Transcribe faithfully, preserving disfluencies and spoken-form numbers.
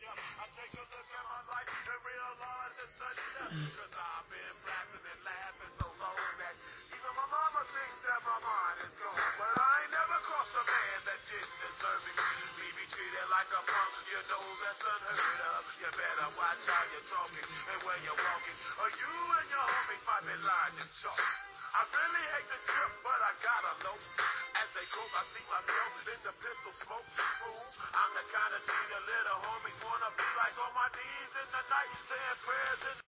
I take a look at my life and realize it's nothing else. Cause I've been blasting and laughing so long that even my mama thinks that my mind is gone. But I ain't never crossed a man that didn't deserve it. Me be treated like a punk, you know that's unheard of. You better watch how you're talking and where you're walking, or you and your homies might be lying to chalk. I really hate the trip, but I gotta know. As they croak, I see myself in the pistol smoke. Ooh, I'm the kind of G the little homies wanna be like on my knees